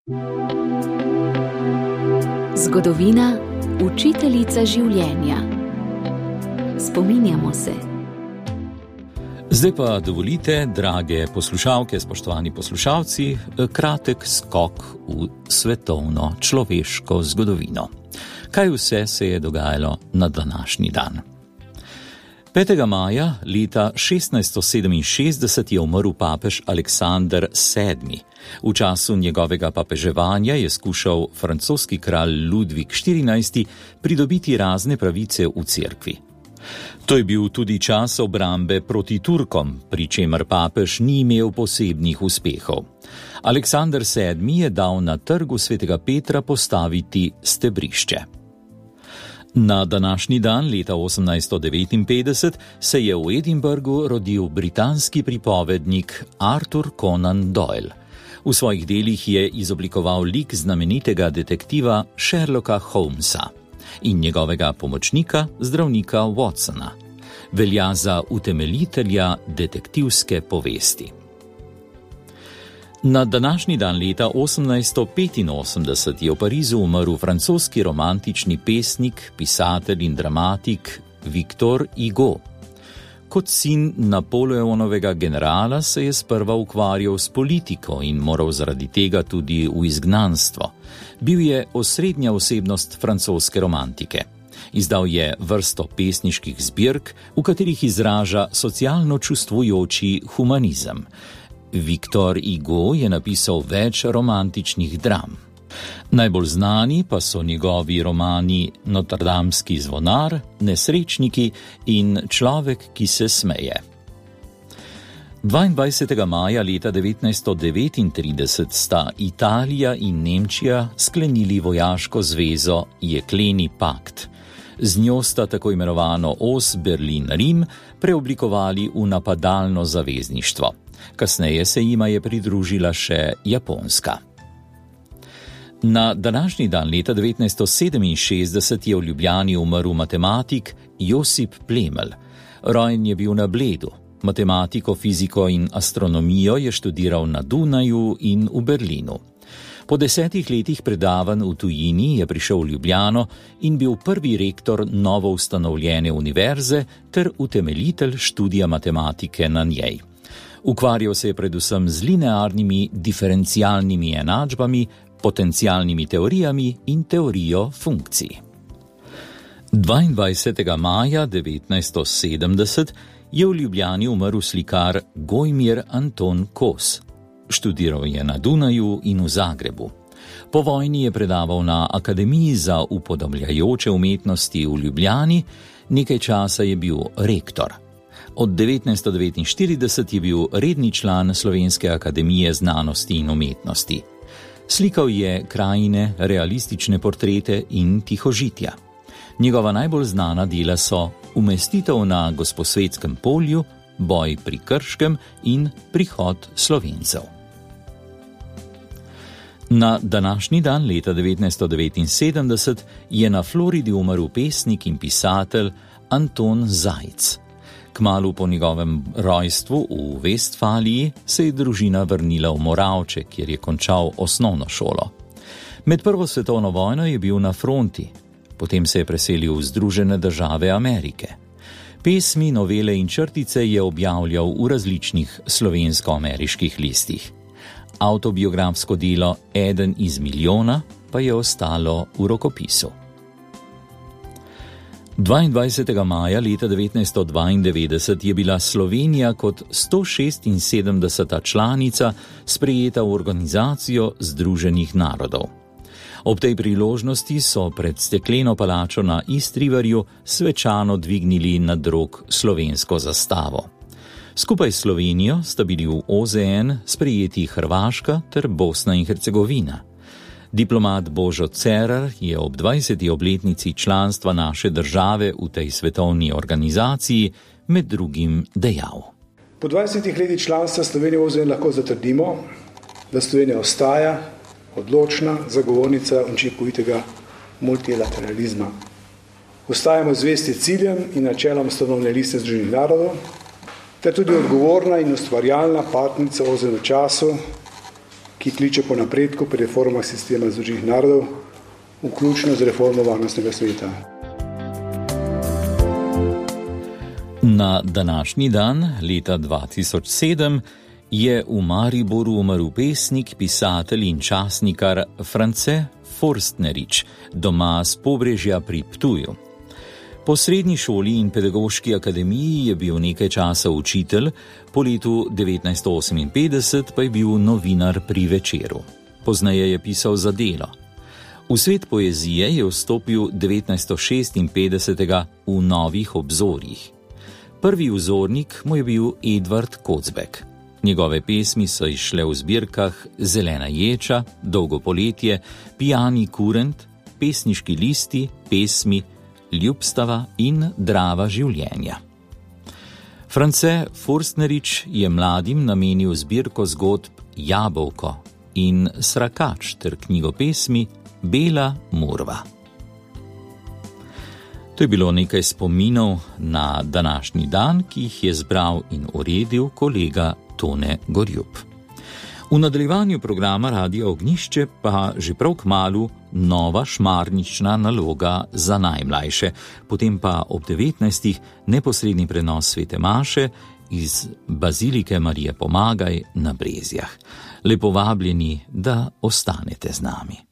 Zgodovina, učiteljica življenja. Spominjamo se. Zdaj pa dovolite, drage poslušalke, spoštovani poslušalci, kratek skok v svetovno človeško zgodovino. Kaj vse se je dogajalo na današnji dan? 5. maja leta 1667 je umrl papež Aleksander VII. V času njegovega papeževanja je skušal francoski kralj Ludvik XIV. Pridobiti razne pravice v cerkvi. To je bil tudi čas obrambe proti Turkom, pri čemer papež ni imel posebnih uspehov. Aleksander VII. Je dal na trgu svetega Petra postaviti stebrišče. Na današnji dan leta 1859 se je v Edinburgu rodil britanski pripovednik Arthur Conan Doyle. V svojih delih je izoblikoval lik znamenitega detektiva Sherlocka Holmesa in njegovega pomočnika, zdravnika Watsona. Velja za utemeljitelja detektivske povesti. Na današnji dan leta 1885 je v Parizu umrl francoski romantični pesnik, pisatelj in dramatik Victor Hugo. Kot sin Napoleonovega generala se je sprva ukvarjal s politiko in moral zaradi tega tudi v izgnanstvo. Bil je osrednja osebnost francoske romantike. Izdal je vrsto pesniških zbirk, v katerih izraža socialno čustvujoči humanizem. Victor Hugo je napisal več romantičnih dram. Najbolj znani pa so njegovi romani Notrdamski zvonar, Nesrečniki in Človek, ki se smeje. 22. maja leta 1939 sta Italija in Nemčija sklenili vojaško zvezo Jekleni pakt. Z njo sta tako imenovano os Berlin-Rim preoblikovali v napadalno zavezništvo. Kasneje se jima je pridružila še Japonska. Na današnji dan leta 1967 je v Ljubljani umrl matematik Josip Plemelj. Rojen je bil na Bledu. Matematiko, fiziko in astronomijo je študiral na Dunaju in v Berlinu. Po 10 letih predavanj v tujini je prišel v Ljubljano in bil prvi rektor novo ustanovljene univerze ter utemeljitelj študija matematike na njej. Ukvarjal se je predvsem z linearnimi diferencialnimi enačbami, potencialnimi teorijami in teorijo funkcij. 22. maja 1970 je v Ljubljani umrl slikar Gojmir Anton Kos. Študiral je na Dunaju in v Zagrebu. Po vojni je predaval na Akademiji za upodabljajoče umetnosti v Ljubljani, nekaj časa je bil rektor. Od 1949 je bil redni član Slovenske akademije znanosti in umetnosti. Slikal je krajine, realistične portrete in tihožitja. Njegova najbolj znana dela so Umestitev na Gosposvetskem polju, Boj pri Krškem in Prihod Slovencev. Na današnji dan leta 1979 je na Floridi umrl pesnik in pisatelj Anton Zajc. Kmalu po njegovem rojstvu v Vestfaliji se je družina vrnila v Moravče, kjer je končal osnovno šolo. Med prvo svetovno vojno je bil na fronti, potem se je preselil v Združene države Amerike. Pesmi, novele in črtice je objavljal v različnih slovensko-ameriških listih. Avtobiografsko delo Eden iz milijona pa je ostalo v rokopisu. 22. maja leta 1992 je bila Slovenija kot 176. članica sprejeta v Organizacijo Združenih narodov. Ob tej priložnosti so pred stekleno palačo na Istrivarju svečano dvignili nad rog slovensko zastavo. Skupaj s Slovenijo sta bili v OZN sprejeti Hrvaška ter Bosna in Hercegovina. Diplomat Božo Cerar je ob 20. obletnici članstva naše države v tej svetovni organizaciji med drugim dejal. Po 20 letih članstva Slovenije v OZN lahko zatrdimo, da Slovenija ostaja odločna zagovornica učinkovitega multilateralizma. Ostajamo zvesti ciljem in načelom ustanovne liste Združenih narodov, ter tudi odgovorna in ustvarjalna partnica OZN v času, ki ki kliče po napredku pri reformah sistema Združenih narodov, vključno z reformo Varnostnega sveta. Na današnji dan, leta 2007, je v Mariboru umrl pesnik, pisatelj in časnikar France Forstnerič, doma s Pobrežja pri Ptuju. Po srednji šoli in pedagoški akademiji je bil nekaj časa učitelj, po letu 1958 pa je bil novinar pri Večeru. Pozneje je pisal za Delo. V svet poezije je vstopil 1956 v Novih obzorjih. Prvi vzornik mu je bil Edvard Kocbek. Njegove pesmi so izšle v zbirkah Zelena ječa, Dolgo poletje, Pijani kurent, Pesniški listi, Pesmi, Ljubstava in Drava življenja. France Forstnerič je mladim namenil zbirko zgodb Jabolko in Srakač ter knjigo pesmi Bela murva. To je bilo nekaj spominov na današnji dan, ki jih je zbral in uredil kolega Tone Gorjup. V nadaljevanju programa Radia Ognjišče pa že prav kmalu nova šmarnična naloga za najmlajše, potem pa ob 19. neposredni prenos svete maše iz Bazilike Marije Pomagaj na Brezjah. Lepo vabljeni, da ostanete z nami.